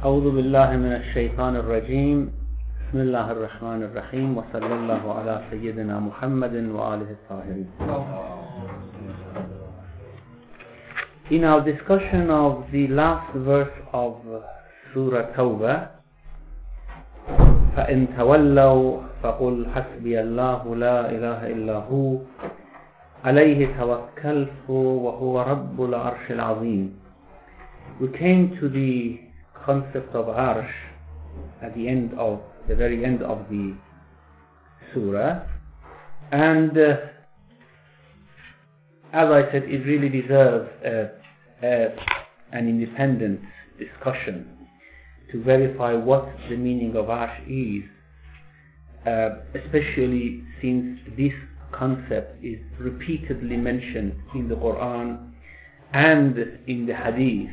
أعوذ بالله من الشيطان الرجيم بسم الله الرحمن الرحيم وصلى الله على سيدنا محمد وآله الطاهرين. In our discussion of the last verse of Surah Tawbah, فإن تولوا فقل حسبي الله لا إله إلا هو عليه توكلت وهو رب العرش العظيم, we came to the concept of Arsh at the very end of the surah, and as I said, it really deserves an independent discussion to verify what the meaning of Arsh is, especially since this concept is repeatedly mentioned in the Quran and in the Hadith.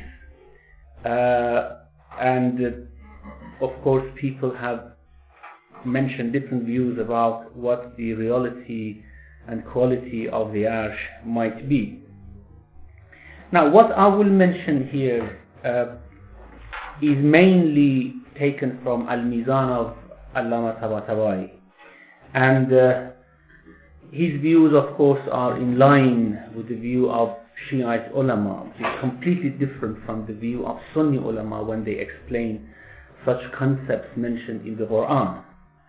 And of course people have mentioned different views about what the reality and quality of the Arsh might be. Now what I will mention here is mainly taken from Al-Mizan of Allama Tabatabai, and his views of course are in line with the view of Shiite ulama, which is completely different from the view of Sunni ulama when they explain such concepts mentioned in the Quran.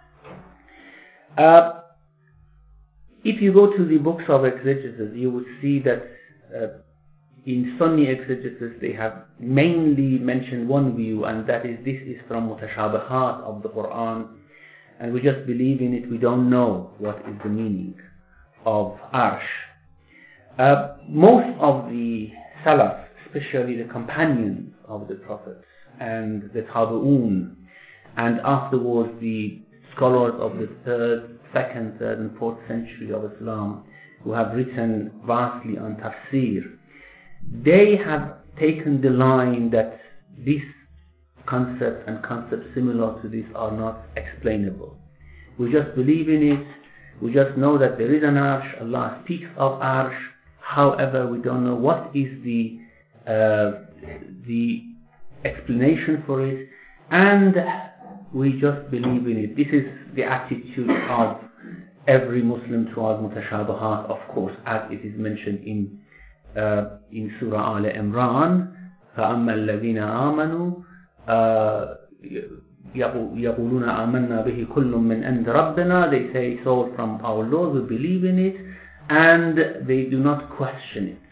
If you go to the books of exegesis, you would see that in Sunni exegesis they have mainly mentioned one view, and that is this is from mutashabihat of the Quran, and we just believe in it, we don't know what is the meaning of Arsh. Most of the Salaf, especially the companions of the Prophet and the Tabi'un, and afterwards the scholars of the 3rd, 2nd, 3rd and 4th century of Islam, who have written vastly on tafsir, they have taken the line that this concept and concepts similar to this are not explainable. We just believe in it, we just know that there is an Arsh, Allah speaks of Arsh. However, we don't know what is the explanation for it, and we just believe in it. This is the attitude of every Muslim towards mutashabihat, of course, as it is mentioned in Surah Al Imran. فَأَمَّا الَّذِينَ آمَنُوا يَقُولُونَ آمَنَّا بِهِ كُلٌّ مِّنْ عِندِ رَبِّنَا. They say it's all from our Lord, we believe in it, and they do not question it.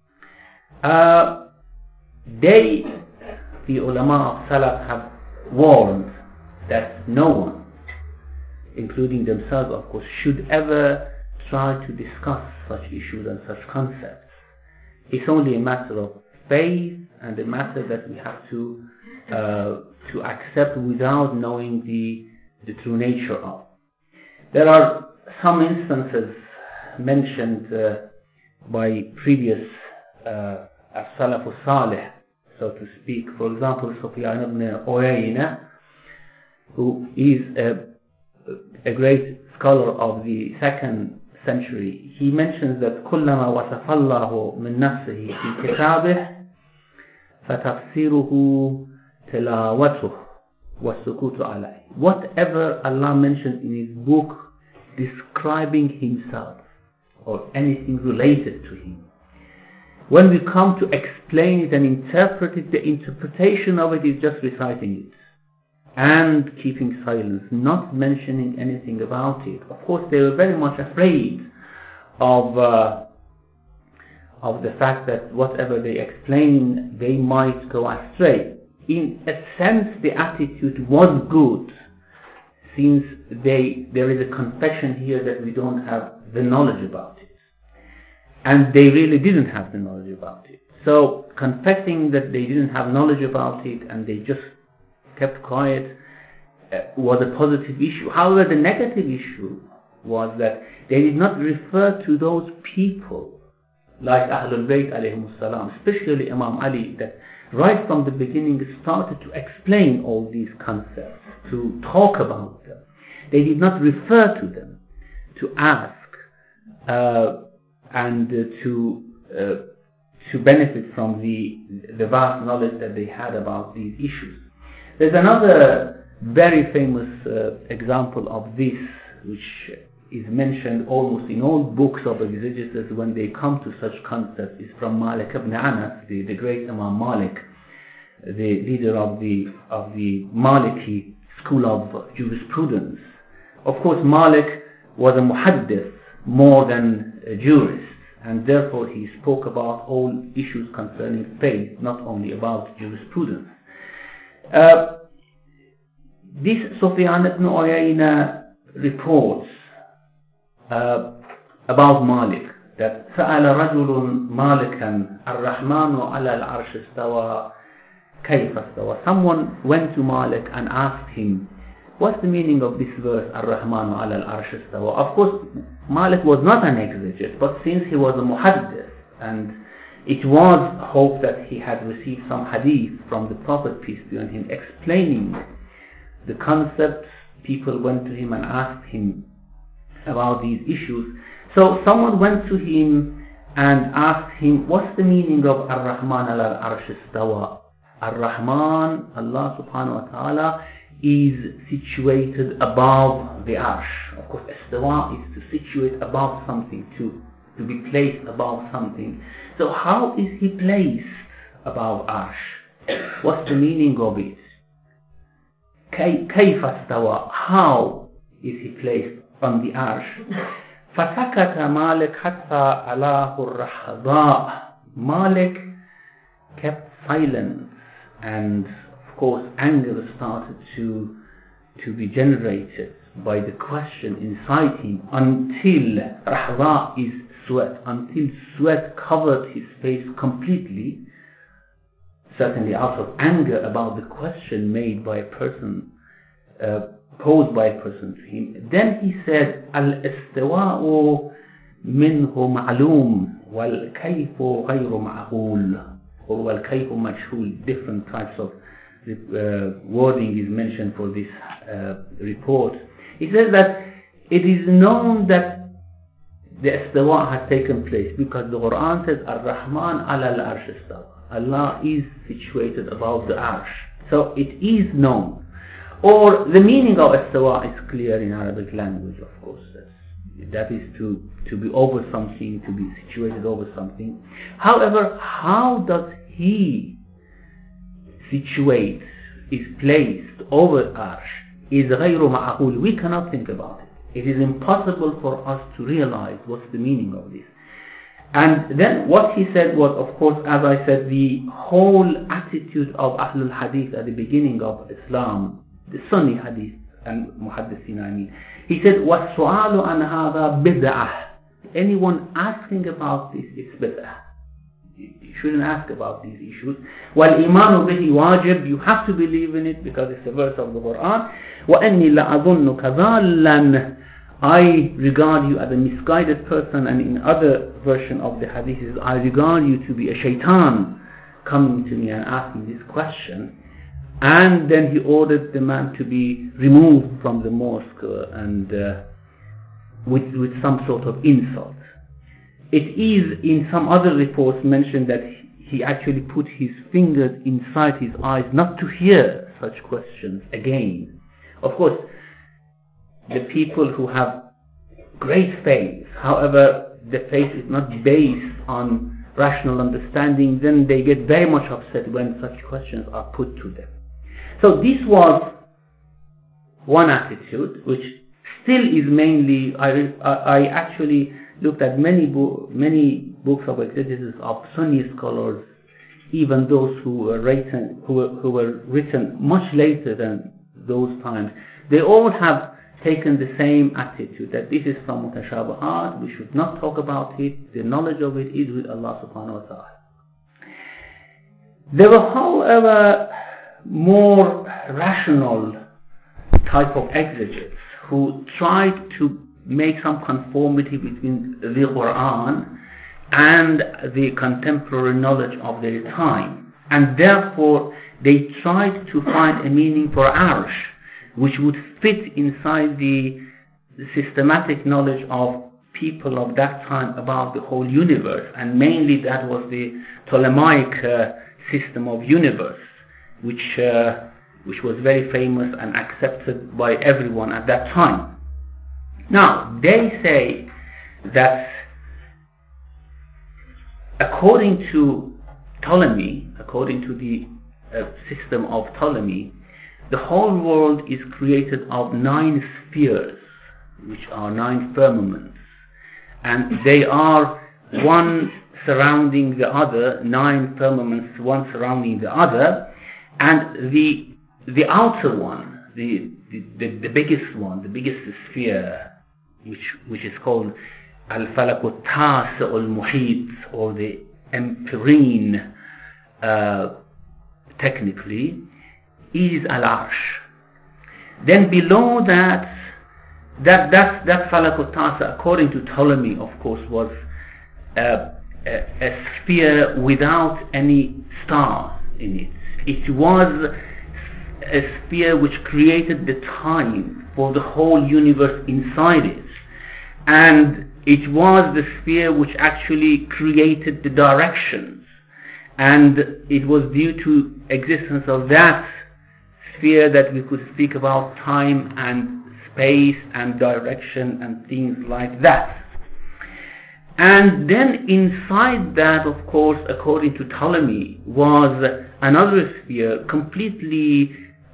The ulama of Salaf have warned that no one, including themselves of course, should ever try to discuss such issues and such concepts. It's only a matter of faith and a matter that we have to accept without knowing the true nature of. There are some instances mentioned by previous as-Salaf as-Salih, so to speak. For example, Sufyan ibn Uyayna, who is a great scholar of the 2nd century, he mentions that كلما وصف الله من نفسه في كتابه فتفسيره تلاوته والسكوت عليه. Whatever Allah mentions in His book describing Himself or anything related to Him, when we come to explain it and interpret it, the interpretation of it is just reciting it and keeping silence, not mentioning anything about it. Of course, they were very much afraid of the fact that whatever they explain, they might go astray. In a sense, the attitude was good, since there is a confession here that we don't have the knowledge about it, and they really didn't have the knowledge about it. So confessing that they didn't have knowledge about it and they just kept quiet was a positive issue. However, the negative issue was that they did not refer to those people like Ahlul Bayt alayhimus salam, especially Imam Ali, that right from the beginning started to explain all these concepts, to talk about them. They did not refer to them, to ask and to benefit from the vast knowledge that they had about these issues. There's another very famous example of this, which is mentioned almost in all books of exegesis when they come to such concepts, is from Malik ibn Anas, the great Imam Malik, the leader of the Maliki school of jurisprudence. Of course, Malik was a muhaddith more than a jurist, and therefore he spoke about all issues concerning faith, not only about jurisprudence. This Sufyan ibn Uyayna reports about Malik that سأل رجل مالكا الرحمن على العرش استوى كيف استوى. Someone went to Malik and asked him, what's the meaning of this verse, الرحمن على العرش استوى? Of course, Malik was not an exeget, but since he was a muhaddith, and it was hoped that he had received some hadith from the Prophet, peace be on him, explaining the concepts, people went to him and asked him about these issues. So someone went to him and asked him, what's the meaning of Ar-Rahman al-Arsh istawa? Ar-Rahman, Allah subhanahu wa ta'ala, is situated above the Arsh. Of course, istawa is to situate above something, to be placed above something. So how is he placed above Arsh? What's the meaning of it? كيف استوى? How is he placed on the Arsh? فسكت مالك حتى علاه الرحضاء. Malik kept silence, and of course anger started to be generated by the question inside him until rahda is sweat, until sweat covered his face completely, certainly out of anger about the question made by a person, posed by a person to him. Then he said, al-istiwa'u minhu ma'lum wal-kayfu ghayru ma'qul, or wal-kayfu majhul. Different types of wording is mentioned for this report. He says that it is known that the istiwa has taken place because the Quran says Ar-Rahman ala al-Arsh istawa. Allah is situated above the Arsh. So it is known. Or the meaning of istiwa is clear in Arabic language, of course. That is to be over something, to be situated over something. However, how does he situate, is placed over Arsh, is غير معقول. We cannot think about it. It is impossible for us to realize what's the meaning of this. And then what he said was, of course, as I said, the whole attitude of Ahlul Hadith at the beginning of Islam, the Sunni Hadith and Muhaddithin, I mean. He said, وَالسُّعَالُ عَنْ هَذَا بِدْعَةٌ. Anyone asking about this is bid'ah. You shouldn't ask about these issues. وَالْإِيمَانُ بِهِ وَاجِبٌ. You have to believe in it because it's a verse of the Quran. وَأَنِّي لَأَظُنُّكَ ضَالًّا. I regard you as a misguided person, and in other version of the hadith, I regard you to be a shaitan coming to me and asking this question. And then he ordered the man to be removed from the mosque and with some sort of insult. It is in some other reports mentioned that he actually put his fingers inside his eyes not to hear such questions again. Of course, the people who have great faith, however, the faith is not based on rational understanding, then they get very much upset when such questions are put to them. So this was one attitude, which still is mainly, I actually looked at many books of exegesis of Sunni scholars, even those who were written much later than those times. They all have taken the same attitude, that this is from mutashabahat, we should not talk about it, the knowledge of it is with Allah subhanahu wa ta'ala. There were, however, more rational type of exegetes who tried to make some conformity between the Quran and the contemporary knowledge of their time, and therefore they tried to find a meaning for Arsh which would fit inside the systematic knowledge of people of that time about the whole universe, and mainly that was the Ptolemaic system of universe, which which was very famous and accepted by everyone at that time. Now, they say that according to Ptolemy, according to the system of Ptolemy, the whole world is created of 9 spheres, which are 9 firmaments, and they are one surrounding the other, 9 firmaments, one surrounding the other, and the outer one, the biggest one, the biggest sphere, which is called Al-Falak al-Tas al-Muhit, or the Empyrean, technically, is Al-Arsh. Then below that Falak al-Tas, according to Ptolemy, of course, was a sphere without any stars in it. It was a sphere which created the time for the whole universe inside it, and it was the sphere which actually created the directions, and it was due to existence of that sphere that we could speak about time and space and direction and things like that. And then inside that, of course, according to Ptolemy, was another sphere completely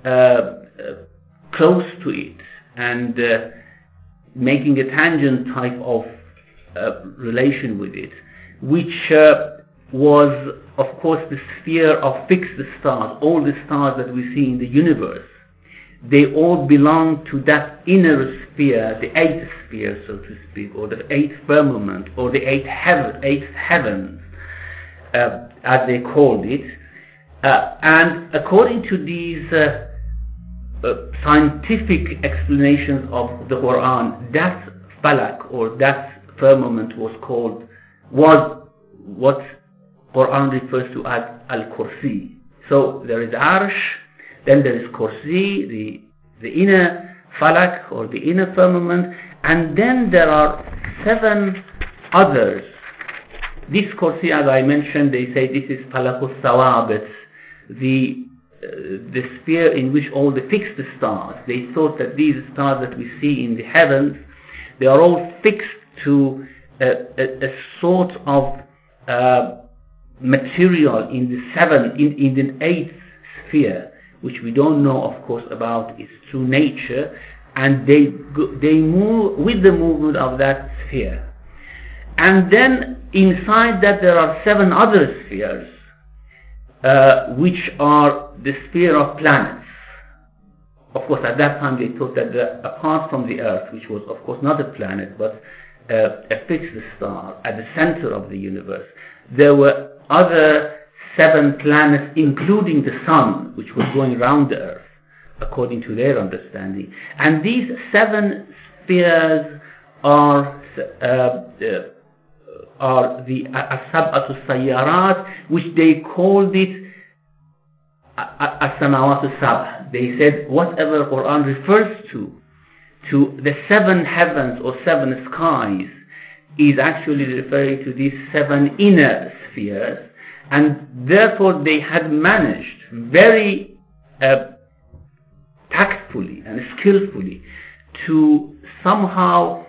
close to it, and making a tangent type of relation with it, which was, of course, the sphere of fixed stars. All the stars that we see in the universe, they all belong to that inner sphere, the 8th sphere, so to speak, or the 8th firmament, or the 8th heavens, as they called it. And according to these scientific explanations of the Quran, that falak, or that firmament, was what Quran refers to as Al-Kursi. So there is Arsh, then there is Kursi, the inner falak, or the inner firmament, and then there are 7 others. This Kursi, as I mentioned, they say this is Falakut Thawabit, the sphere in which all the fixed stars, they thought that these stars that we see in the heavens, they are all fixed to a sort of material in the 8th sphere, which we don't know, of course, about its true nature, and they move with the movement of that sphere. And then inside that there are 7 other spheres, which are the sphere of planets. Of course, at that time they thought that apart from the Earth, which was of course not a planet but a fixed star at the center of the universe, there were other 7 planets, including the Sun, which was going around the Earth, according to their understanding. And these 7 spheres are the As-Sab'atu Sayyarat, which they called it As-Samawatu Sab'. They said whatever Quran refers to the 7 heavens or 7 skies is actually referring to these 7 inner spheres, and therefore they had managed very tactfully and skillfully to somehow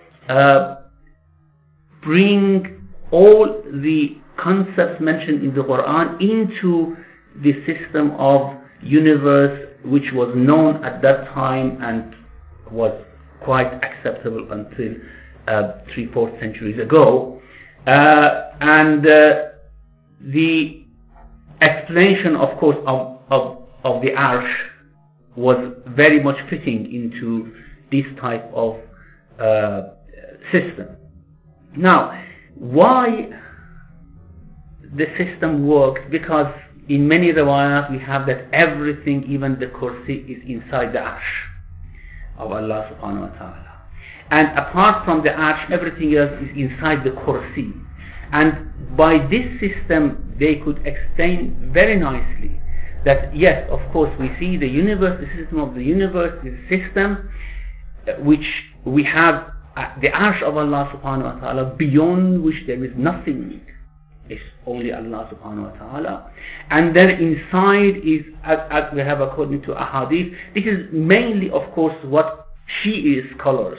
bring all the concepts mentioned in the Quran into the system of universe which was known at that time and was quite acceptable until 3-4 centuries ago. And the explanation, of course, of the Arsh was very much fitting into this type of system. Now, why the system worked? Because in many riwayat we have that everything, even the Kursi, is inside the Arsh of Allah subhanahu wa ta'ala. And apart from the Arsh, everything else is inside the Kursi. And by this system they could explain very nicely that yes, of course, we see the universe, the system of the universe is a system which we have the Arsh of Allah subhanahu wa ta'ala, beyond which there is nothing It's only Allah subhanahu wa ta'ala. And then inside is, as we have according to ahadith, this is mainly, of course, what Shi'i scholars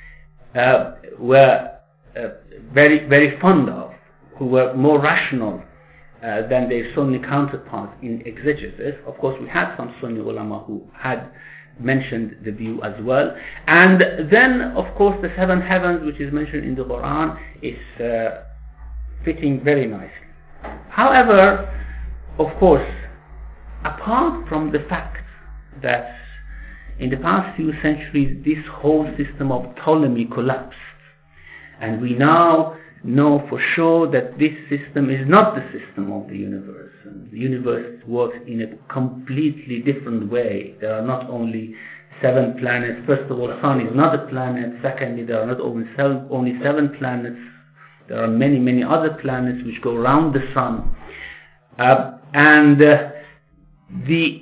were very, very fond of, who were more rational than their Sunni counterparts in exegesis. Of course, we had some Sunni ulama who had mentioned the view as well. And then, of course, the seven heavens, which is mentioned in the Quran, is fitting very nicely. However, of course, apart from the fact that in the past few centuries this whole system of Ptolemy collapsed, and we now know for sure that this system is not the system of the universe, and the universe works in a completely different way. There are not only 7 planets. First of all, the sun is not a planet. Secondly, there are not only seven planets. There are many, many other planets which go around the sun. And the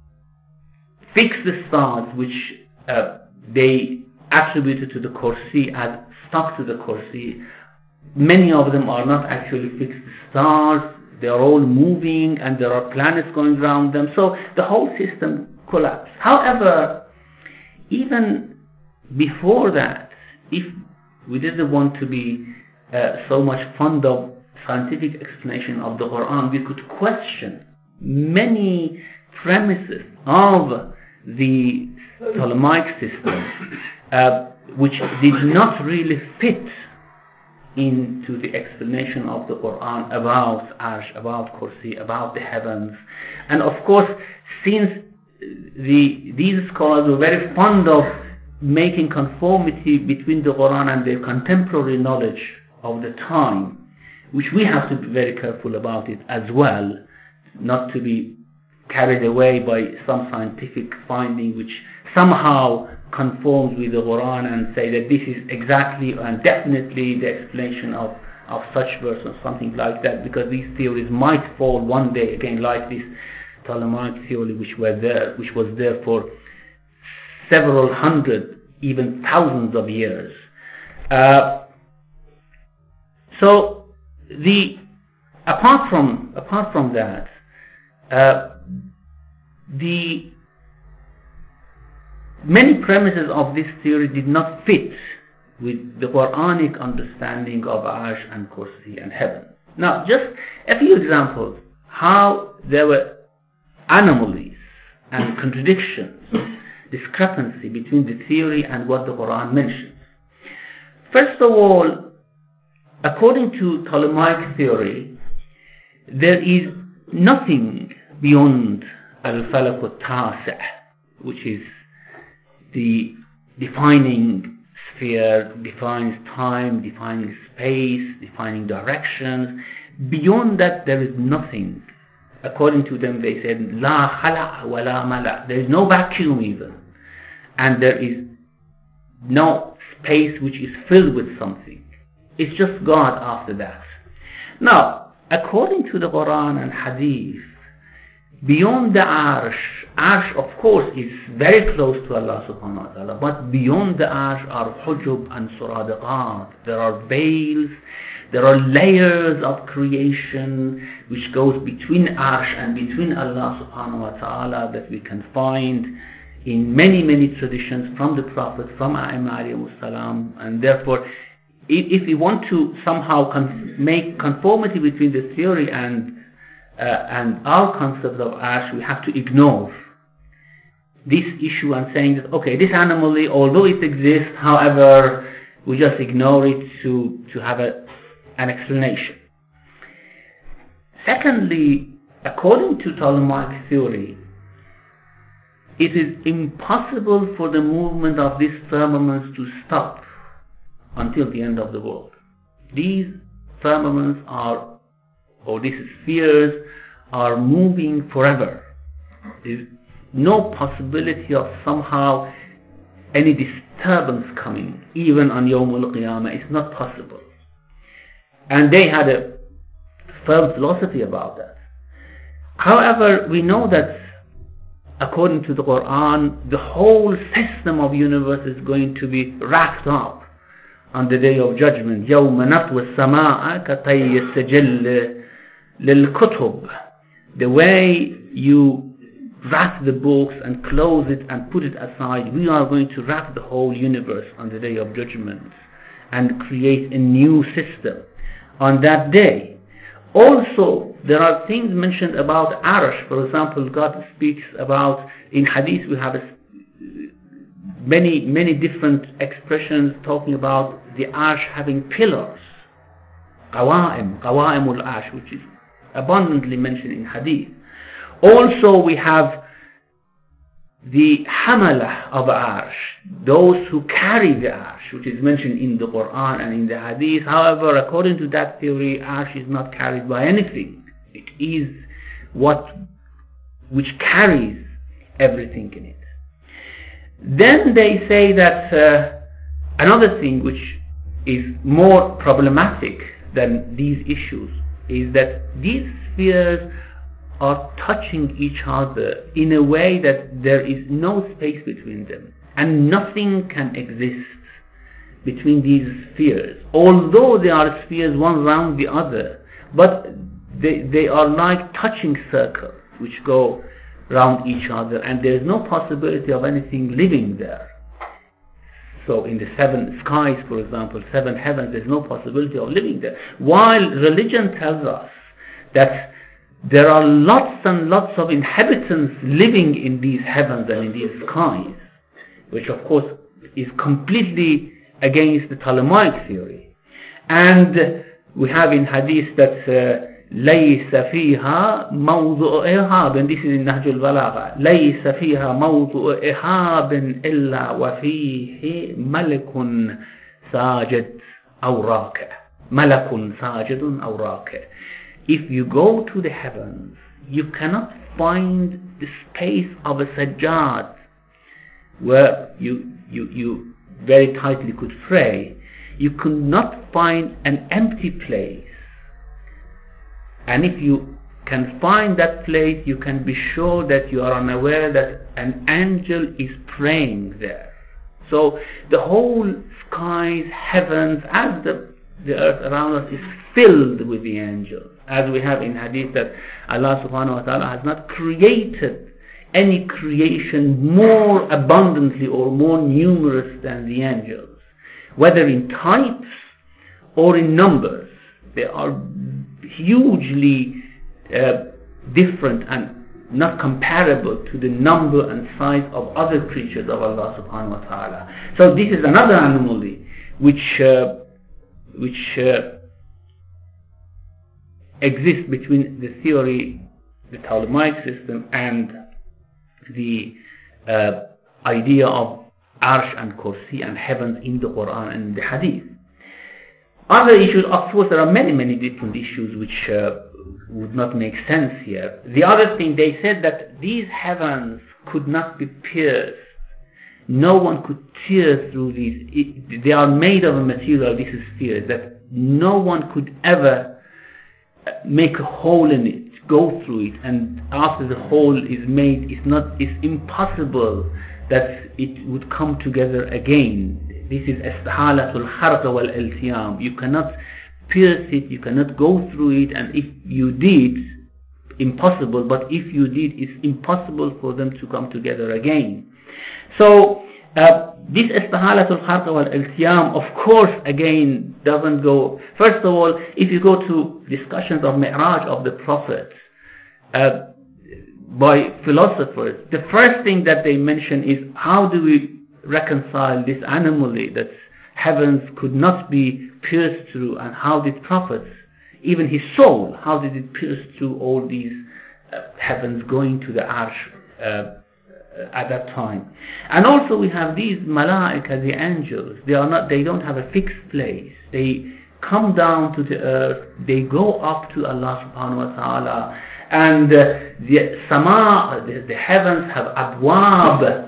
fixed stars which they attributed to the Kursi as stuck to the Kursi, many of them are not actually fixed stars. They are all moving and there are planets going around them. So the whole system collapsed. However, even before that, if we didn't want to be so much fond of scientific explanation of the Quran, we could question many premises of the Ptolemaic system which did not really fit into the explanation of the Quran about Arsh, about Kursi, about the heavens. And of course, since these scholars were very fond of making conformity between the Quran and their contemporary knowledge of the time, which we have to be very careful about it as well, not to be carried away by some scientific finding which somehow conforms with the Quran and say that this is exactly and definitely the explanation of such verse or something like that, because these theories might fall one day again, like this Ptolemaic theory which was there for several hundred, even thousands of years. So apart from that, the many premises of this theory did not fit with the Quranic understanding of Arsh and Kursi and heaven. Now, just a few examples how there were anomalies and contradictions, discrepancy between the theory and what the Quran mentions. First of all, according to Ptolemaic theory, there is nothing beyond al-falak al-tasi', which is the defining sphere, defines time, defining space, defining directions. Beyond that, there is nothing. According to them, they said, La khala' wa la mala'. There is no vacuum even. And there is no space which is filled with something. It's just God after that. Now, according to the Quran and Hadith, beyond the Arsh of course is very close to Allah subhanahu wa ta'ala, but beyond the Arsh are hujub and suradiqat. There are veils, there are layers of creation which goes between Arsh and between Allah subhanahu wa ta'ala that we can find in many, many traditions from the Prophet, from A'imah alayhi salam. And therefore, if we want to somehow make conformity between the theory and our concept of Arsh, we have to ignore this issue and saying that, okay, this anomaly, although it exists, however, we just ignore it to have an explanation. Secondly, according to Ptolemaic theory, it is impossible for the movement of these firmaments to stop until the end of the world. These firmaments these spheres are moving forever. There is no possibility of somehow any disturbance coming, even on Yawm al-Qiyamah. It's not possible. And they had a firm philosophy about that. However, we know that according to the Quran, the whole system of universe is going to be wrapped up on the day of judgment. يَوْمَ نَطْوِ السَّمَاءَ كَطَيِّ السِّجِلِّ لِلْكُتُبِ. The way you wrap the books and close it and put it aside, we are going to wrap the whole universe on the day of judgment and create a new system on that day. Also, there are things mentioned about Arsh. For example, God speaks about, in Hadith we have many different expressions talking about the Arsh having pillars. Qawa'imul Arsh, which is abundantly mentioned in Hadith. Also, we have the Hamalah of Arsh, those who carry the Arsh, which is mentioned in the Quran and in the Hadith. However, according to that theory, Arsh is not carried by anything. It is which carries everything in it. Then they say that another thing which is more problematic than these issues is that these spheres are touching each other in a way that there is no space between them, and nothing can exist between these spheres, although they are spheres one round the other, but they are like touching circles which go round each other, and there is no possibility of anything living there. So in the seven skies, for example, seven heavens, there is no possibility of living there, while religion tells us that there are lots and lots of inhabitants living in these heavens and in these skies, which of course is completely against the Ptolemaic theory. And we have in Hadith that لَيْسَ فِيهَا مَوْضُعُ إِرْهَابٍ, and this is in Nahj al-Balagha, لَيْسَ فِيهَا مَوْضُعُ إِرْهَابٍ إِلَّا وَفِيهِ مَلَكٌ سَاجِدٌ أَوْ رَاكِعٌ. مَلَكٌ سَاجِدٌ أَوْ رَاكِعٌ. If you go to the heavens, you cannot find the space of a sajjad where you very tightly could pray. You could not find an empty place. And if you can find that place, you can be sure that you are unaware that an angel is praying there. So the whole skies, heavens, as the earth around us is filled with the angels. As we have in Hadith that Allah subhanahu wa ta'ala has not created any creation more abundantly or more numerous than the angels, whether in types or in numbers. They are hugely different and not comparable to the number and size of other creatures of Allah subhanahu wa ta'ala. So this is another anomaly which exists between the theory, the Ptolemaic system, and the idea of Arsh and Kursi and heavens in the Quran and the Hadith. Other issues, of course, there are many different issues which would not make sense here. The other thing, they said that these heavens could not be pierced. No one could tear through these. They are made of a material, this is spheres, that no one could ever make a hole in it, go through it, and after the hole is made, it's impossible that it would come together again. This is istihalatul kharq wal iltiyam. You cannot pierce it, you cannot go through it, and if you did, impossible, but if you did, it's impossible for them to come together again. So this istihalatul kharq wal iltiyam, of course, again doesn't go. First of all, if you go to discussions of Mi'raj of the Prophet by philosophers, the first thing that they mention is how do we reconcile this anomaly that heavens could not be pierced through, and how did prophets, even his soul, how did it pierce through all these heavens going to the Arsh at that time. And also we have these malaika, the angels. They don't have a fixed place. They come down to the earth, they go up to Allah subhanahu wa ta'ala, and the sama, the heavens have abwab,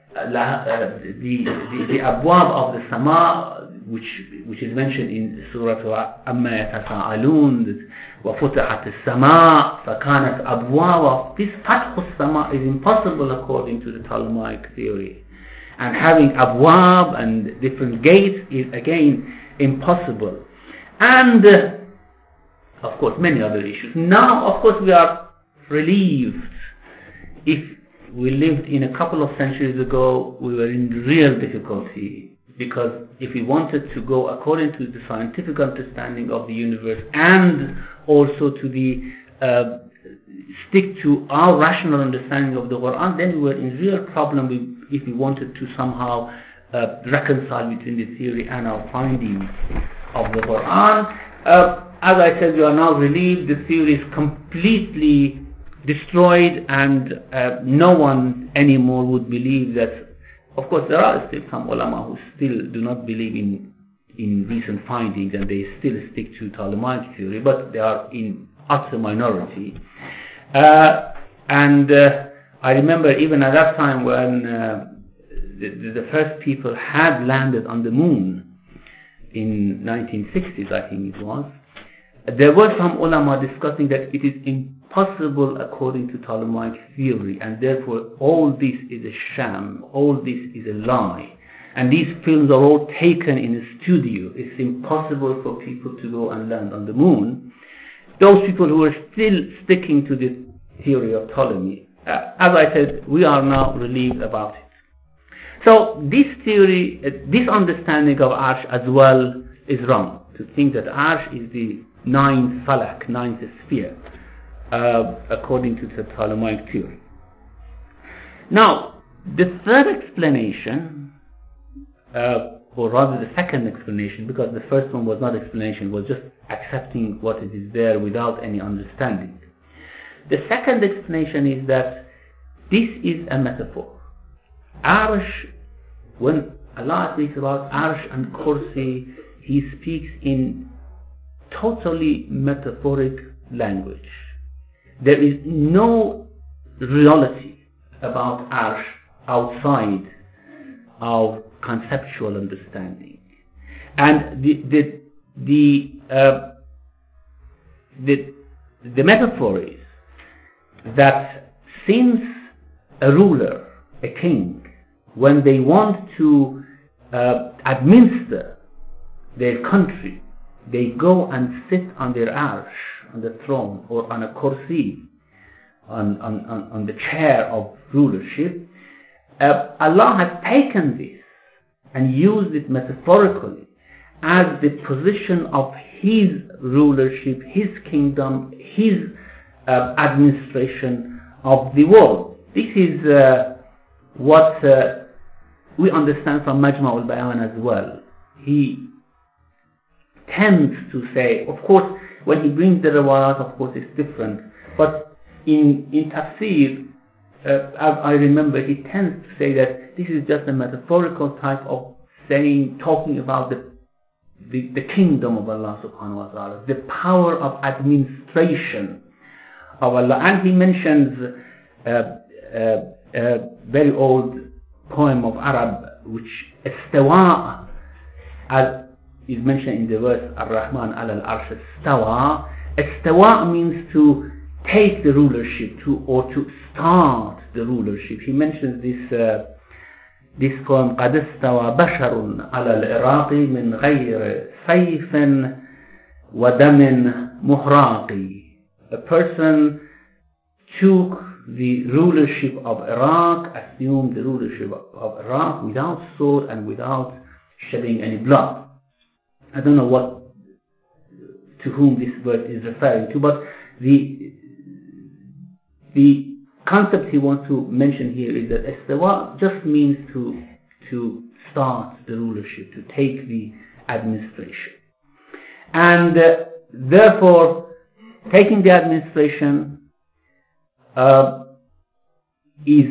the abwab of the sama, which is mentioned in Surah Amma Yatasa'alun, وَفُتِحَتِ السَّمَاء فَكَانَتْ أَبْوَابًا. This Fatḥ al-Sama is impossible according to the Ptolemaic theory. And having abwab and different gates is again impossible. And of course many other issues. Now of course we are relieved. If we lived in a couple of centuries ago, we were in real difficulty, because if we wanted to go according to the scientific understanding of the universe and also to the stick to our rational understanding of the Quran, then we were in real problem if we wanted to somehow reconcile between the theory and our findings of the Quran. As I said, we are now relieved. The theory is completely destroyed, and no one anymore would believe that. Of course, there are still some ulama who still do not believe in recent findings, and they still stick to Ptolemaic theory, but they are in utter minority. And I remember even at that time when the first people had landed on the moon in 1960s, I think it was, there were some ulama discussing that it is impossible according to Ptolemaic theory, and therefore all this is a sham, all this is a lie, and these films are all taken in a studio. It's impossible for people to go and land on the moon. Those people who are still sticking to the theory of Ptolemy, as I said, we are now relieved about it. So this theory, this understanding of Arsh as well is wrong. To think that Arsh is the ninth falak, ninth sphere, according to the Ptolemaic theory. Now, the third explanation, or rather the second explanation, because the first one was not explanation, was just accepting what it is there without any understanding. The second explanation is that this is a metaphor. Arsh, when Allah speaks about Arsh and Kursi, He speaks in totally metaphoric language. There is no reality about Arsh outside our conceptual understanding. And the metaphor is that since a ruler, a king, when they want to administer their country, they go and sit on their arsh, on the throne, or on a kursi, on the chair of rulership. Allah has taken this and used it metaphorically as the position of His rulership, His kingdom, His administration of the world. This is what we understand from Majma' al-Bayan as well. He tends to say, of course, when he brings the riwayat, of course, it's different. But in tafsir, as I remember, he tends to say that this is just a metaphorical type of saying, talking about the kingdom of Allah subhanahu wa ta'ala, the power of administration of Allah. And he mentions a very old poem of Arab, which istawa, as is mentioned in the verse Ar-Rahman al-Arsh istawa. Istawa means to take the rulership, or to start the rulership. He mentions this poem, قد استوى بشر على العراق من غير سيف ودم محراق. A person took the rulership of Iraq, assumed the rulership of Iraq without sword and without shedding any blood. I don't know to whom this verse is referring to, but the concept he wants to mention here is that istawa just means to start the rulership, to take the administration. And therefore, taking the administration is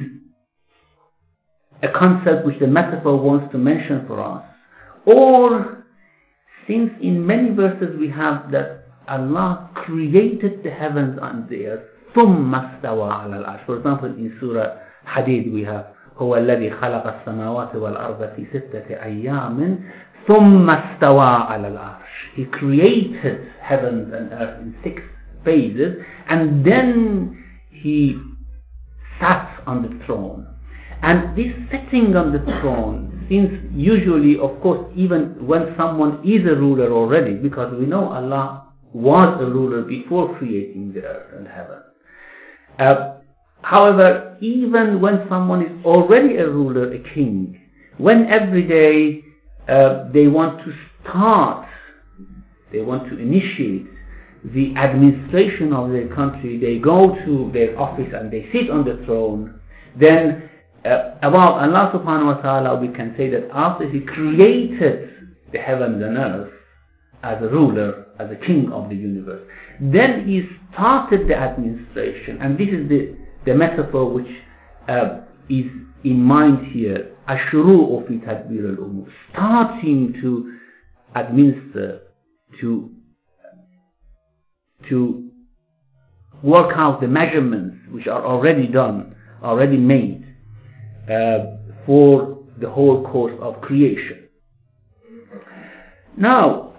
a concept which the metaphor wants to mention for us. Or, since in many verses we have that Allah created the heavens and the earth, ثم استوى على العرش. For example, in Surah Hadid we have هو الذي خلق السماوات والأرض في 6 أيام ثم استوى على العرش. He created heavens and earth in 6 phases, and then He sat on the throne. And this sitting on the throne, since usually, of course, even when someone is a ruler already, because we know Allah was a ruler before creating the earth and heaven. However, even when someone is already a ruler, a king, when every day they want to start, they want to initiate the administration of their country, they go to their office and they sit on the throne, then about Allah subhanahu wa ta'ala we can say that after He created the heavens and earth as a ruler, as a king of the universe, then He started the administration, and this is the metaphor which is in mind here, ashru'u fi tadbir al-umur, starting to administer, to work out the measurements which are already done, already made for the whole course of creation. Now,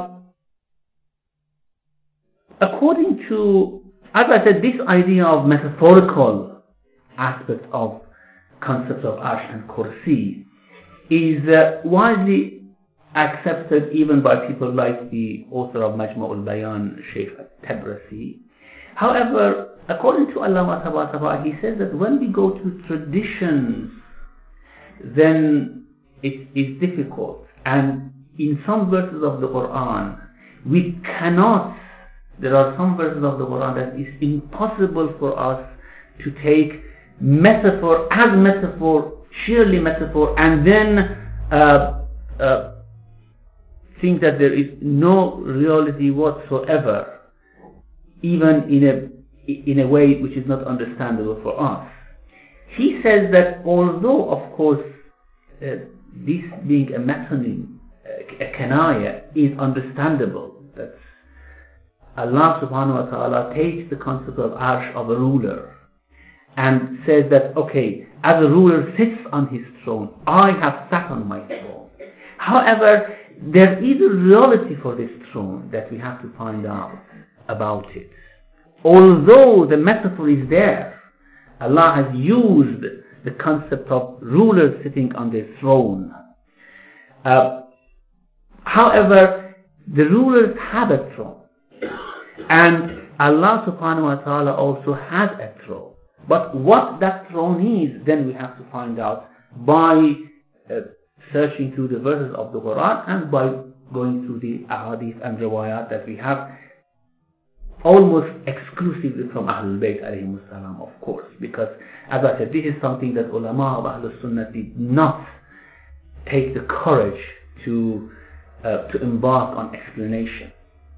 according to, as I said, this idea of metaphorical aspect of concepts of Arsh and Kursi is widely accepted even by people like the author of Majma' al-Bayan, Shaykh al-Tabrasi. However, according to Allama Tabatabai, he says that when we go to traditions, then it is difficult. And in some verses of the Quran, we cannot, there are some verses of the Quran that is impossible for us to take metaphor as metaphor, sheerly metaphor, and then think that there is no reality whatsoever, even in a way which is not understandable for us. He says that although, of course, this being a metonym, a kanaya, is understandable, that Allah subhanahu wa ta'ala takes the concept of Arsh, of a ruler, and says that, okay, as a ruler sits on his throne, I have sat on my throne. However, there is a reality for this throne that we have to find out about it. Although the metaphor is there, Allah has used the concept of rulers sitting on their throne. However, the rulers have a throne, and Allah subhanahu wa ta'ala also has a throne. But what that throne is, then we have to find out by searching through the verses of the Quran and by going through the ahadith and riwayat that we have, almost exclusively from Ahlul Bayt alayhimus salam, of course, because as I said, this is something that ulama of Ahlul Sunnah did not take the courage to embark on explanation.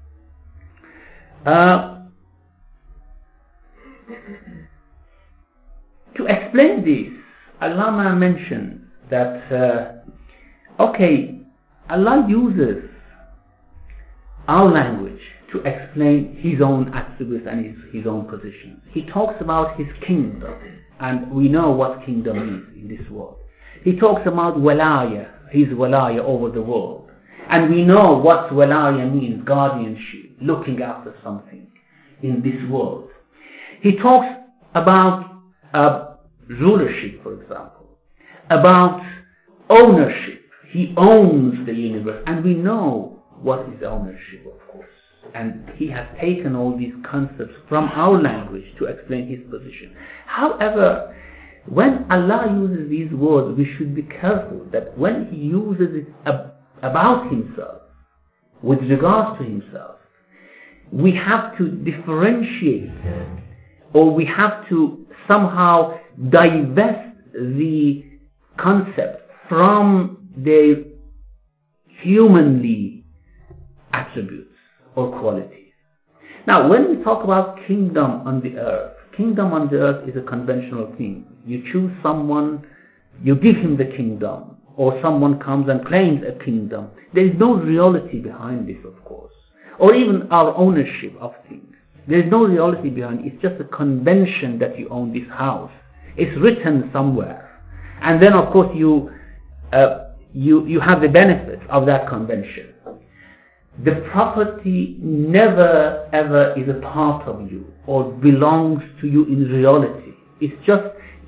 To explain this, Allama mentioned that okay, Allah uses our language to explain His own attributes and his own positions. He talks about His kingdom, and we know what kingdom is in this world. He talks about walaya, His walaya over the world, and we know what walaya means, guardianship, looking after something in this world. He talks about rulership, for example, about ownership. He owns the universe, and we know what is ownership, of course. And He has taken all these concepts from our language to explain His position. However, when Allah uses these words, we should be careful that when He uses it about Himself, with regards to Himself, we have to differentiate, or we have to somehow divest the concept from their humanly attributes or qualities. Now, when we talk about kingdom on the earth is a conventional thing. You choose someone, you give him the kingdom, or someone comes and claims a kingdom. There is no reality behind this, of course, or even our ownership of things. There is no reality behind it. It's just a convention that you own this house. It's written somewhere, and then of course you have the benefits of that convention. The property never ever is a part of you or belongs to you in reality. It's just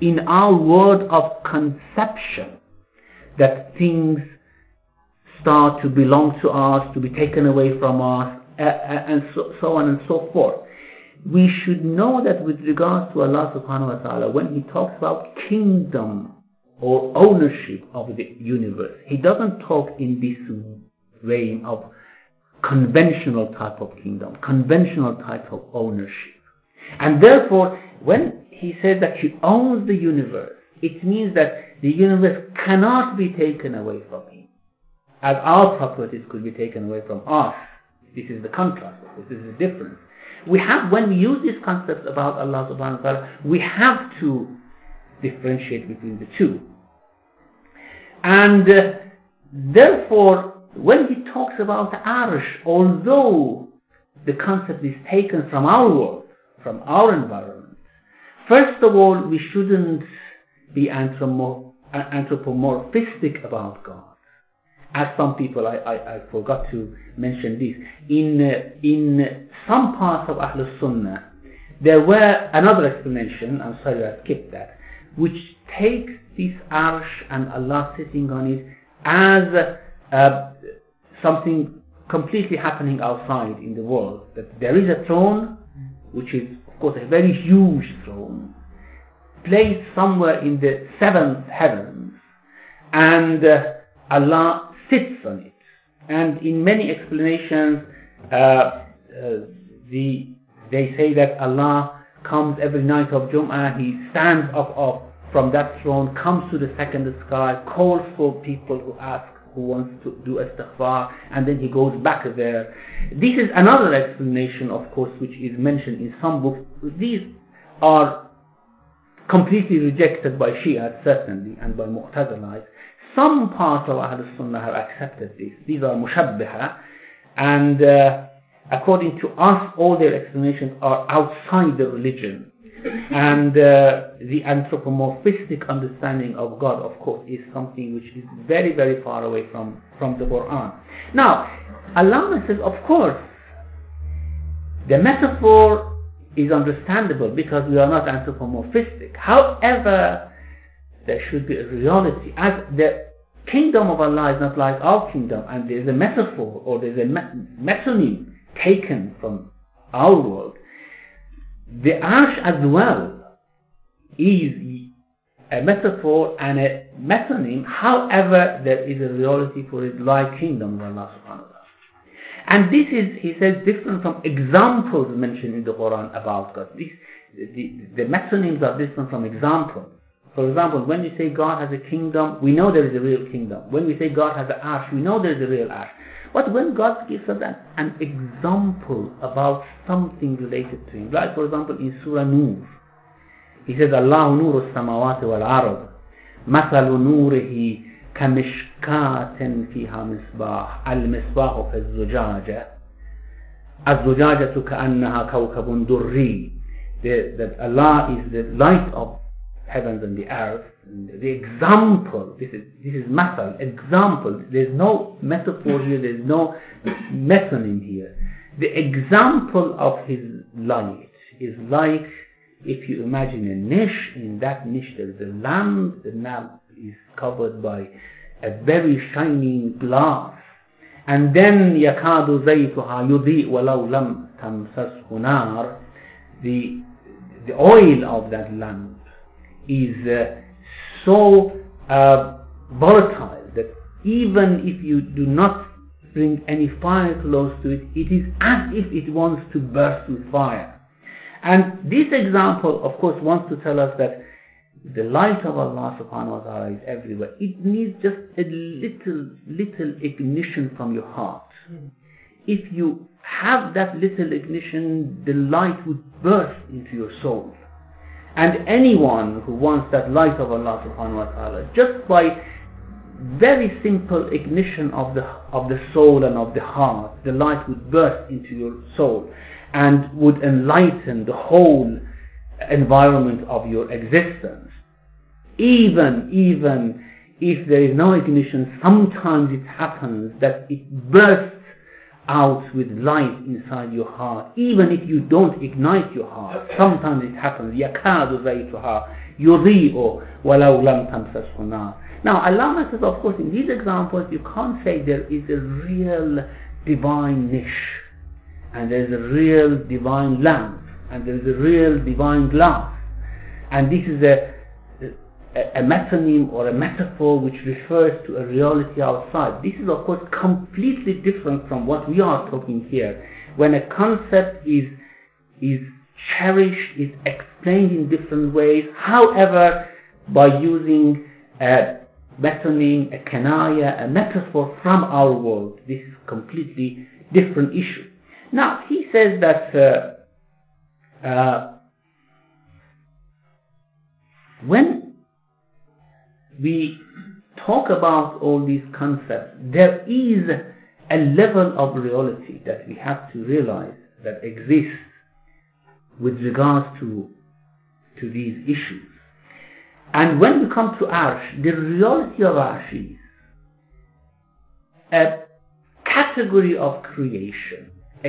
in our world of conception that things start to belong to us, to be taken away from us, and so on and so forth. We should know that with regards to Allah subhanahu wa ta'ala, when He talks about kingdom or ownership of the universe, He doesn't talk in this vein of conventional type of kingdom, conventional type of ownership. And therefore, when He says that He owns the universe, it means that the universe cannot be taken away from Him, as our properties could be taken away from us. This is the contrast. This is the difference. We have, when we use these concepts about Allah subhanahu wa ta'ala, we have to differentiate between the two. And therefore, when He talks about Arsh, although the concept is taken from our world, from our environment, first of all, we shouldn't be anthropomorphistic about God. As some people, I forgot to mention this, in some parts of Ahlul Sunnah, there were another explanation, I'm sorry I skipped that, which takes this Arsh and Allah sitting on it as something completely happening outside in the world. That there is a throne, which is of course a very huge throne, placed somewhere in the seventh heavens, and Allah sits on it. And in many explanations, they say that Allah comes every night of Jum'ah, He stands up from that throne, comes to the second sky, calls for people who ask, who wants to do istighfar, and then He goes back there. This is another explanation, of course, which is mentioned in some books. These are completely rejected by Shia, certainly, and by Mu'tazilah. Some parts of Ahlul Sunnah have accepted this. These are Mushabbiha, and according to us, all their explanations are outside the religion. And the anthropomorphistic understanding of God, of course, is something which is very, very far away from the Quran. Now, Allah says, of course, the metaphor is understandable because we are not anthropomorphistic. However, there should be a reality. As the kingdom of Allah is not like our kingdom, and there is a metaphor or there is a metonym taken from our world, the Arsh as well is a metaphor and a metonym. However, there is a reality for it like kingdom of Allah subhanahu wa ta'ala. And this is, he says, different from examples mentioned in the Quran about God. The metonyms are different from examples. For example, when we say God has a kingdom, we know there is a real kingdom. When we say God has an Arsh, we know there is a real Arsh. But when God gives us an example about something related to Him, like for example in Surah Nur, He says, Allahu nuru samawati wal ard, mathalu nurihi kamishkatin fiha misbah, al-misbahu fi az-zujaja, az-zujajatu ka'annaha kawkabun durri. That Allah is the light of heavens and the earth. And the example, this is masal, example. There's no metaphor here, there's no metonym here. The example of His light is like if you imagine a niche. In that niche there is a lamp. The lamp is covered by a very shining glass, and then yakadu zaytuha yudhi walau lam tamsashu nar. The oil of that lamp is so volatile that even if you do not bring any fire close to it, it is as if it wants to burst with fire. And this example, of course, wants to tell us that the light of Allah subhanahu wa ta'ala is everywhere. It needs just a little ignition from your heart. If you have that little ignition, the light would burst into your soul. And anyone who wants that light of Allah subhanahu wa ta'ala, just by very simple ignition of the soul and of the heart, the light would burst into your soul and would enlighten the whole environment of your existence. Even if there is no ignition, sometimes it happens that it bursts out with light inside your heart, even if you don't ignite your heart. Sometimes it happens. يَكَادُ زَيْتُهَا يُضِيءُ وَلَوْ لَمْ تَمْسَسْهُ نَارٌ. Now, Allah says, of course, in these examples, you can't say there is a real divine niche, and there is a real divine lamp, and there is a real divine glass, and this is a metonym or a metaphor which refers to a reality outside. This is, of course, completely different from what we are talking here. When a concept is cherished, is explained in different ways, however, by using a metonym, a kanaya, a metaphor from our world, this is a completely different issue. Now, he says that when we talk about all these concepts, there is a level of reality that we have to realize that exists with regards to these issues. And when we come to Arsh, the reality of Arsh is a category of creation,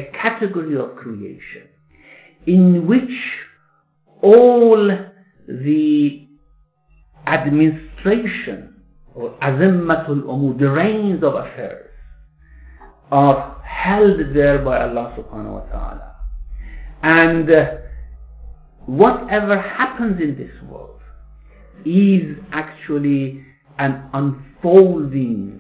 in which all the administration or azimmatul umur, the reins of affairs, are held there by Allah subhanahu wa ta'ala. And whatever happens in this world is actually an unfolding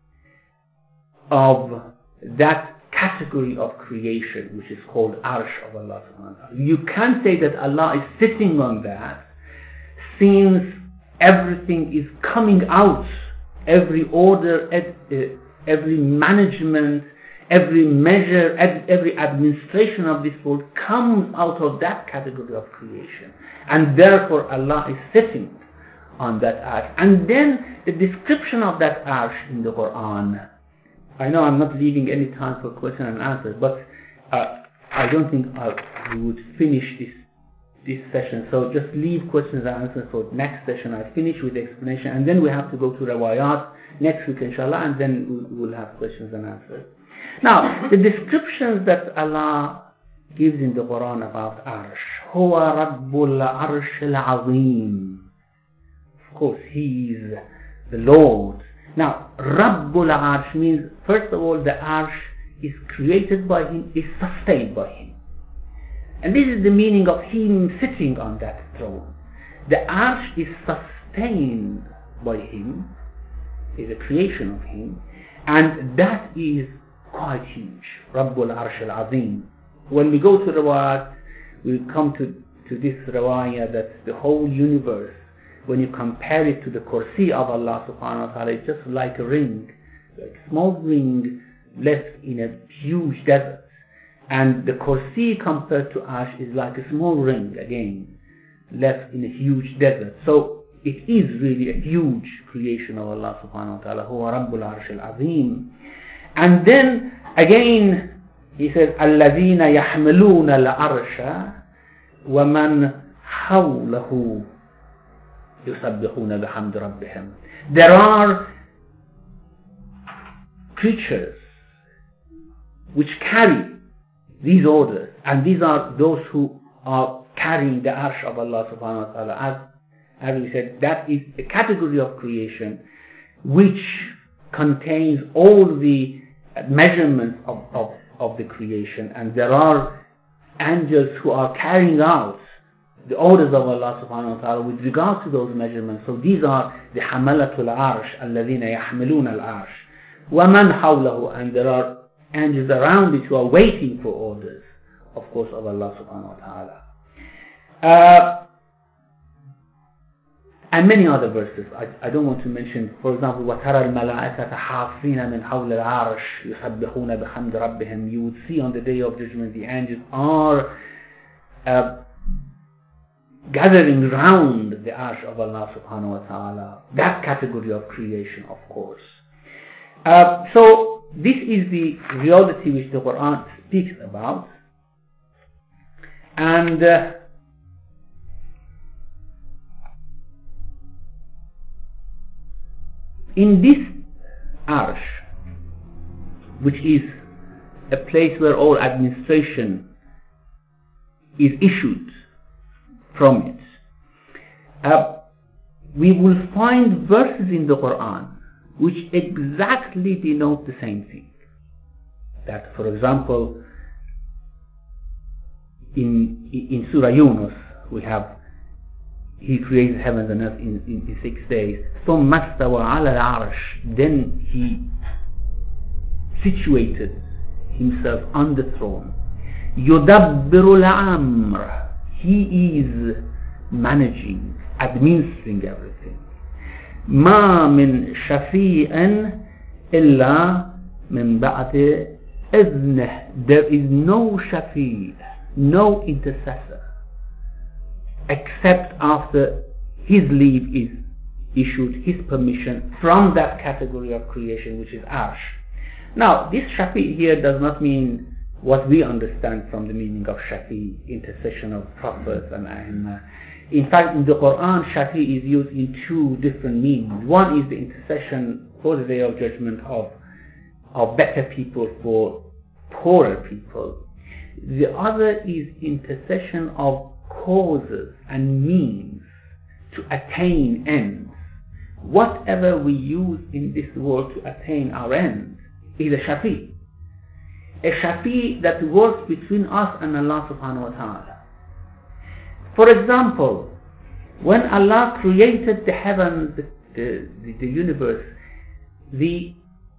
of that category of creation which is called Arsh of Allah subhanahu wa ta'ala. You can't say that Allah is sitting on that, since everything is coming out, every order, every management, every measure, every administration of this world comes out of that category of creation, and therefore Allah is sitting on that Arsh. And then the description of that Arsh in the Quran, I know I'm not leaving any time for question and answers, but I don't think we would finish this session, so just leave questions and answers for next session. I finish with the explanation, and then we have to go to Riwayat next week inshallah, and then we'll have questions and answers. Now, the descriptions that Allah gives in the Quran about Arsh, Huwa Rabbul Arsh al-Azim. Of course, He is the Lord. Now, Rabbul Arsh means, first of all, the Arsh is created by Him, is sustained by Him. And this is the meaning of Him sitting on that throne. The Arsh is sustained by Him, is a creation of Him, and that is quite huge. Rabbul Arsh al-Azim. When we go to Rawat, we'll come to this Rawaya that the whole universe, when you compare it to the Kursi of Allah subhanahu wa ta'ala, it's just like a ring, like a small ring left in a huge desert. And the Kursi compared to Arsh is like a small ring, again, left in a huge desert. So it is really a huge creation of Allah subhanahu wa ta'ala, Huwa Rabbul Arsh al-Azim. And then again he says, الَّذِينَ يَحْمِلُونَ الْعَرْشَ وَمَنْ حَوْلَهُ يُسَبِّحُونَ بِحَمْدِ رَبِّهِمْ. There are creatures which carry these orders, and these are those who are carrying the Arsh of Allah subhanahu wa ta'ala. As we said, that is a category of creation which contains all the measurements of the creation, and there are angels who are carrying out the orders of Allah subhanahu wa ta'ala with regard to those measurements. So these are the Hamalatul Arsh, الَّذِينَ يَحْمِلُونَ الْعَرْشِ وَمَنْ حَوْلَهُ, and there are angels around it who are waiting for orders, of course, of Allah subhanahu wa ta'ala. And many other verses. I don't want to mention, for example, وَتَرَى الْمَلَائِكَةَ حَافِّينَ مِنْ حَوْلِ الْعَرْشِ يُسَبِّحُونَ بِحَمْدِ رَبِّهِمْ. You would see on the Day of Judgment the angels are gathering round the Arsh of Allah subhanahu wa ta'ala. That category of creation, of course. So this is the reality which the Quran speaks about. And in this Arsh, which is a place where all administration is issued from it. We will find verses in the Quran which exactly denote the same thing. That, for example, in Surah Yunus, we have, He created heavens and earth in 6 days. ثُمَّ اسْتَوَى عَلَى الْعَرْشِ. Then He situated Himself on the throne. يُدَبِّرُ الْأَمْرَ. He is managing, administering everything. مَا مِن شَفِيءٍ إِلَّا مِن بَعْدِ إِذْنِهِ. There is no shafi', no intercessor, except after His leave is issued, His permission, from that category of creation which is Arsh. Now, this shafi' here does not mean what we understand from the meaning of shafi', intercession of prophets and a'immah. In fact, in the Quran, shafi' is used in two different meanings. One is the intercession for the Day of Judgment of better people for poorer people. The other is intercession of causes and means to attain ends. Whatever we use in this world to attain our ends is a shafi'. A shafi' that works between us and Allah subhanahu wa ta'ala. For example, when Allah created the heavens, the universe, the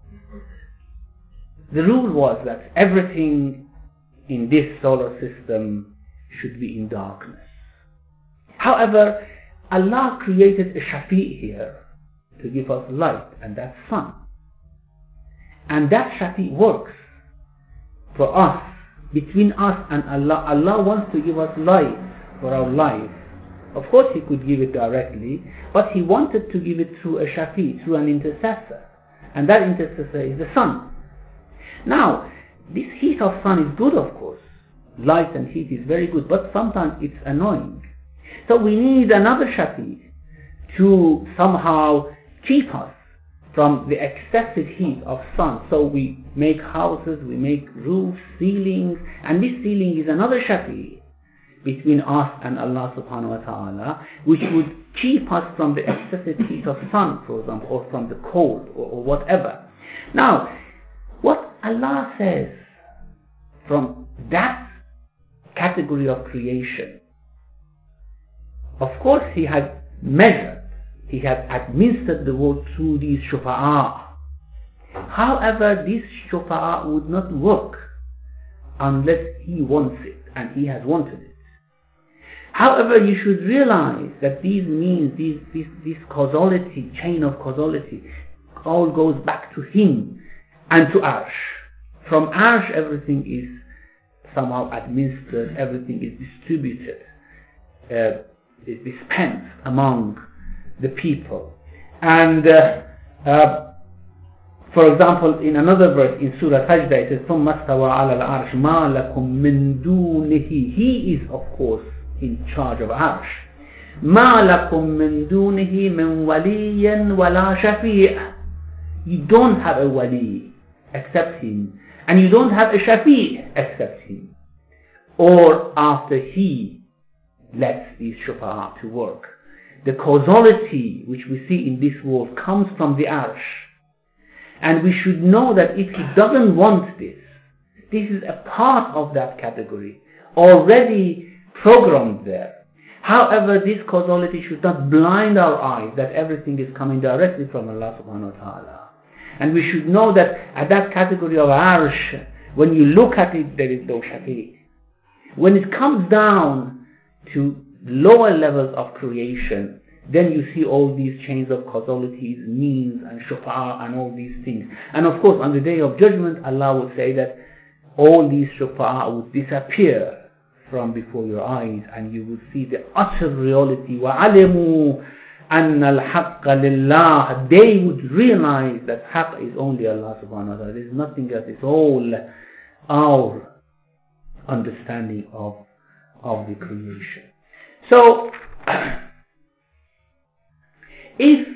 rule was that everything in this solar system should be in darkness. However, Allah created a shafi' here to give us light, and that's sun. And that shafi' works for us, between us and Allah. Allah wants to give us light for our life. Of course He could give it directly, but He wanted to give it through a shafi', through an intercessor. And that intercessor is the sun. Now, this heat of sun is good, of course. Light and heat is very good, but sometimes it's annoying. So we need another shafi' to somehow keep us from the excessive heat of sun. So we make houses, we make roofs, ceilings, and this ceiling is another shafi' between us and Allah subhanahu wa ta'ala, which would keep us from the excessive heat of sun, for example, or from the cold, or whatever. Now, what Allah says from that category of creation, of course He had measured, He had administered the world through these shufa'a. However, this shufa'a would not work unless He wants it, and He has wanted it. However, you should realize that these means, this causality, chain of causality, all goes back to Him and to Arsh. From Arsh, everything is somehow administered, everything is distributed, is dispensed among the people. And for example, in another verse in Surah Sajda, it says, ثُمَّ اسْتَوَى عَلَى الْعَرْشِ مَا لَكُم مِّن دُونِهِ. He is, of course, in charge of Arsh. مَا لَكُم مِّن دُونِهِ مِن وَلِيٍّ وَلَا شَفِيعٍ. You don't have a wali except Him, and you don't have a shafi' except Him, or after He lets these shufa'a to work. The causality which we see in this world comes from the Arsh, and we should know that if He doesn't want this, this is a part of that category, already programmed there. However, this causality should not blind our eyes that everything is coming directly from Allah subhanahu wa ta'ala. And we should know that at that category of Arsh, when you look at it, there is no shafi'. When it comes down to lower levels of creation, then you see all these chains of causalities, means and shufa'a and all these things. And of course, on the Day of Judgment, Allah will say that all these shufa'a would disappear from before your eyes, and you will see the utter reality. وَعَلِمُوا أَنَّ الْحَقَّ لِلَّهِ. They would realize that haqq is only Allah subhanahu wa ta'ala. There is nothing else. It's all our understanding of the creation. So, if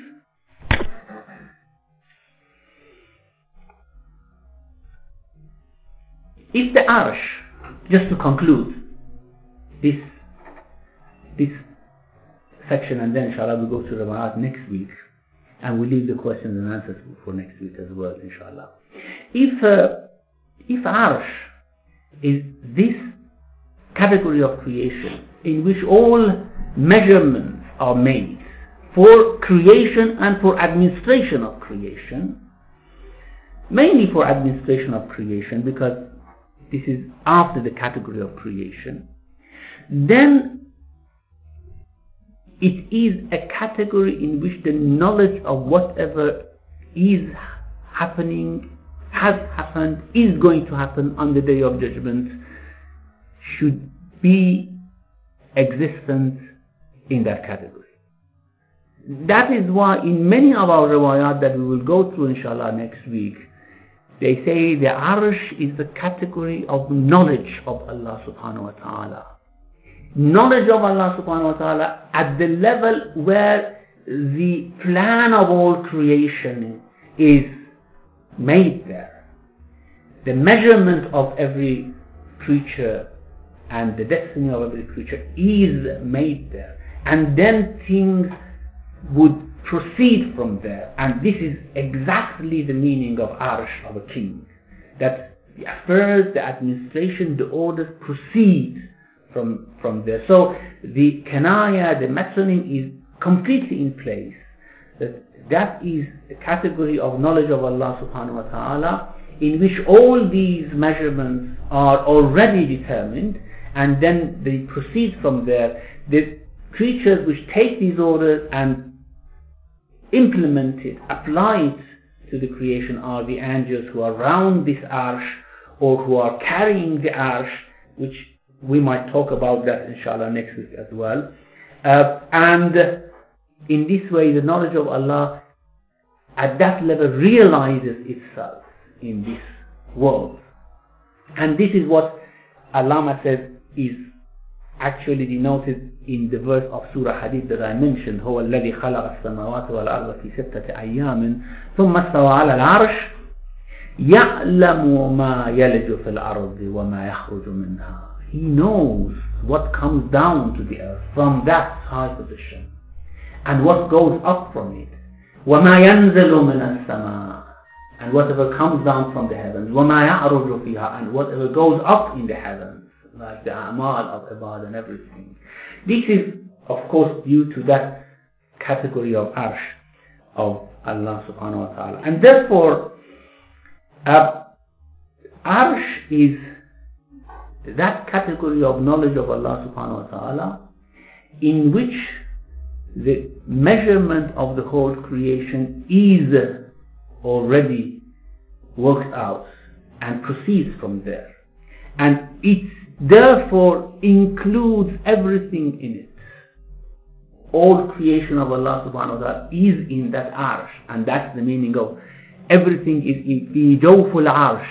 is the Arsh. Just to conclude this section, and then inshallah we'll go to Riwayat next week, and we'll leave the questions and answers for next week as well, inshallah. If Arsh is this category of creation in which all measurements are made for creation and for administration of creation, mainly for administration of creation because this is after the category of creation, then it is a category in which the knowledge of whatever is happening, has happened, is going to happen on the Day of Judgment should be existent in that category. That is why in many of our riwayat that we will go through inshallah next week, they say the Arsh is the category of knowledge of Allah subhanahu wa ta'ala. Knowledge of Allah subhanahu wa ta'ala at the level where the plan of all creation is made there. The measurement of every creature and the destiny of every creature is made there. And then things would proceed from there. And this is exactly the meaning of Arsh of a king. That the affairs, the administration, the orders proceed from there. So the Kanaya, the metronym is completely in place. That is a category of knowledge of Allah subhanahu wa ta'ala in which all these measurements are already determined, and then they proceed from there. The creatures which take these orders and implement it, apply it to the creation are the angels who are around this Arsh or who are carrying the Arsh, which we might talk about that inshallah next week as well. And in this way the knowledge of Allah at that level realizes itself in this world. And this is what Allama says is actually denoted in the verse of Surah Hadid that I mentioned, هو الذي خلق السماوات والأرض في 6 أيام ثم استوى على العرش يعلم ما يلج في الأرض وما يخرج منها. He knows what comes down to the earth from that high position and what goes up from it. وما ينزل من السماء, and whatever comes down from the heavens. وما يعرج فيها, and whatever goes up in the heavens, like the a'mal of ibad and everything. This is of course due to that category of Arsh of Allah subhanahu wa ta'ala. And therefore Arsh is that category of knowledge of Allah subhanahu wa ta'ala in which the measurement of the whole creation is already worked out and proceeds from there, and it therefore includes everything in it. All creation of Allah subhanahu wa ta'ala is in that Arsh, and that's the meaning of everything is in Jawful Arsh,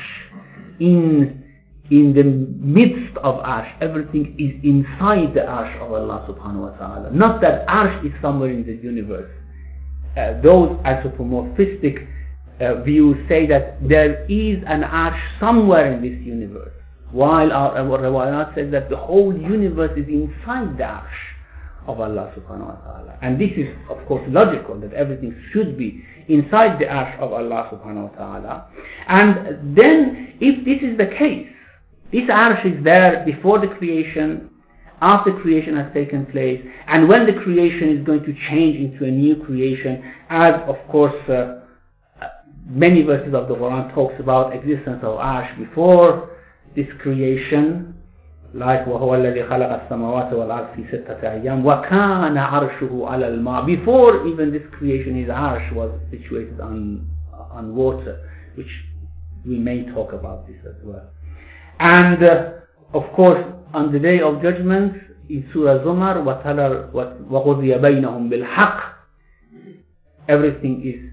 in the midst of Arsh. Everything is inside the Arsh of Allah subhanahu wa ta'ala. Not that Arsh is somewhere in the universe. Those anthropomorphistic views say that there is an Arsh somewhere in this universe, while our Riwayat says that the whole universe is inside the Arsh of Allah subhanahu wa ta'ala. And this is of course logical, that everything should be inside the Arsh of Allah subhanahu wa ta'ala. And then if this is the case, this Arsh is there before the creation, after creation has taken place, and when the creation is going to change into a new creation, as of course many verses of the Quran talks about existence of Arsh before this creation, like وَهُوَ الَّذِي خَلَقَ السَّمَاوَاتِ وَالْأَرْضَ فِي 6 أَيَّامٍ وَكَانَ عَرْشُهُ عَلَى الْمَاءِ. Before even this creation, his Arsh was situated on water, which we may talk about this as well. And of course on the Day of Judgment in Surah Zumar, وَقُضِيَ بَيْنَهُمْ بِالْحَقِّ, everything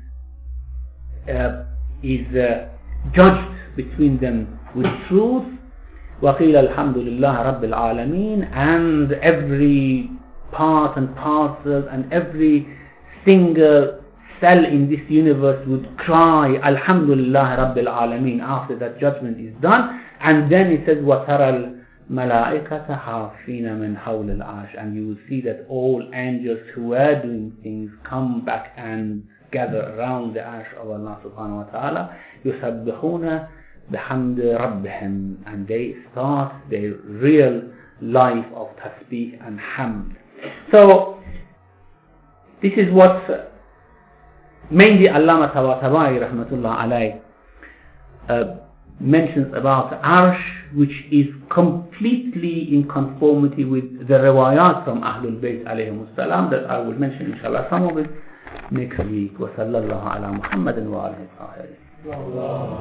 is judged between them with truth. وَقِيلَ الْحَمْدُ لِلَّهِ رَبِّ الْعَالَمِينَ, and every part and parcel and every single cell in this universe would cry Alhamdulillah Rabbil Alameen after that judgment is done. And then it says وَتَرَى الْمَلَائِكَةَ حَافِينَ مِنْ حَوْلِ الْعَرْشِ, and you will see that all angels who were doing things come back and gather around the arsh of Allah subhanahu wa ta'ala. يُسَبِّحُونَ بِحَمْدِ رَبِّهِمْ, and they start their real life of tasbih and hamd. So this is what mainly Allama Tabatabai rahmatullah alayh mentions about arsh, which is completely in conformity with the riwayat from Ahlul Bayt alayhimus salam, that I will mention inshallah some of it next week. Wa sallallahu ala Muhammadin wa alihi wa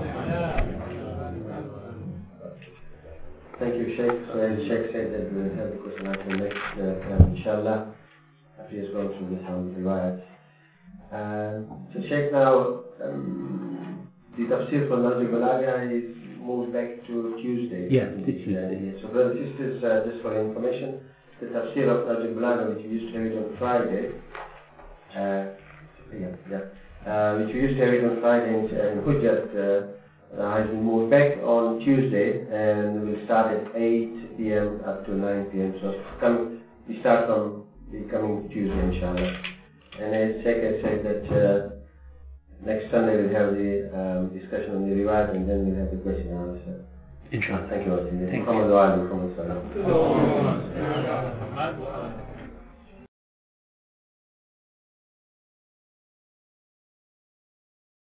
Thank you, Sheikh. So as the Sheikh said that we will have the question answer next time, inshallah, after he has gone through the sound riwayat. So Sheikh, now the tafsir for Nahj al-Balagha is moved back to Tuesday. Yes, Tuesday. So brothers and sisters, just for information, the tafsir of Nahj al-Balagha, which we used to have it on Friday, which we used to have it on Friday in Hujjat, has been moved back on Tuesday, and we'll start at 8 p.m. up to 9 p.m. So we start from the coming Tuesday, inshallah. And as Sheikh has said that next Sunday we'll have the discussion on the riwayat, and then we'll have the question and answer. Inshallah. Thank you all. Thank you. Muhammad wa alihi wa sallam.